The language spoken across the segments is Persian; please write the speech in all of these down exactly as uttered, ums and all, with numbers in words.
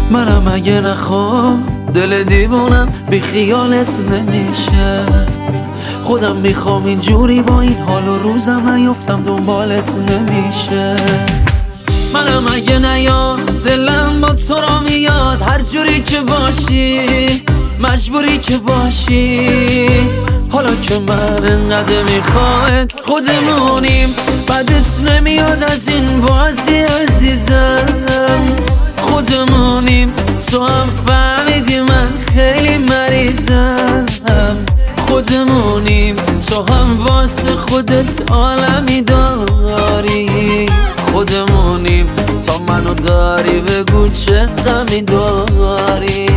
منم اگه نخوام دل دیوونم بی خیالت نمیشه. خودم میخوام اینجوری با این حال و روزم نیفتم دنبالت نمیشه. منم اگه نیاد دلم با تو را میاد، هر جوری که باشی مجبوری که باشی. حالا که من انقدر میخواد خودمونیم، بعدت نمیاد از این بازی عزیزم. خودمونیم تو هم فهمیدی من خیلی مریضم. خودمونیم تو هم واسه خودت عالمی داری. خودمونیم تا منو داری بگو چه غمی داری.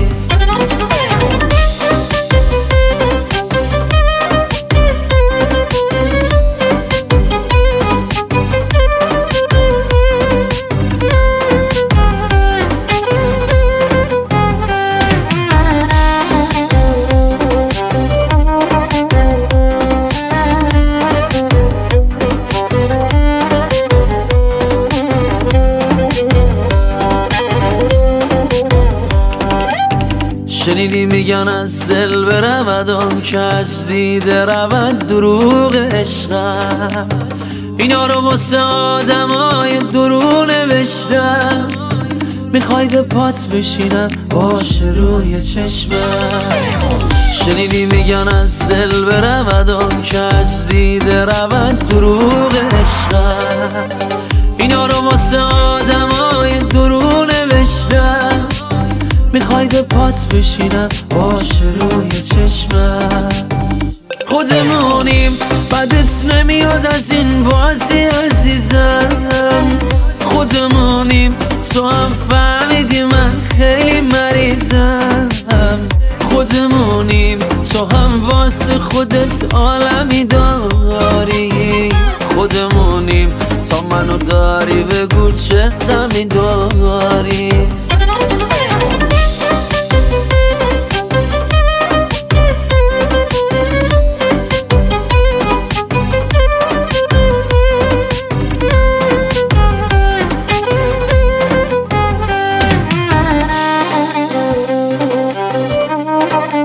شنیدی میگن از دل برود آن که از دیده رود دروغ عشقم. اینا رو واسه آدمای درو نوشتم. میخوای به پات بشینم باشه روی چشمم. شنیدی میگن از دل برود آن که از دیده رود دروغ عشقم. اینا رو واسه آدمای درو نوشتم. میخوای به پات بشینم باشه روی چشمم. خودمونیم بعدت نمیاد از این بازی عزیزم. خودمونیم تو هم فهمیدی من خیلی مریضم. خودمونیم تو هم واسه خودت عالمی داری. خودمونیم تا منو داری بگو چه غمی داری.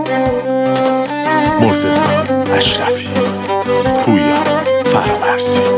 مرتضی اشرفی، پویا فرامرزی.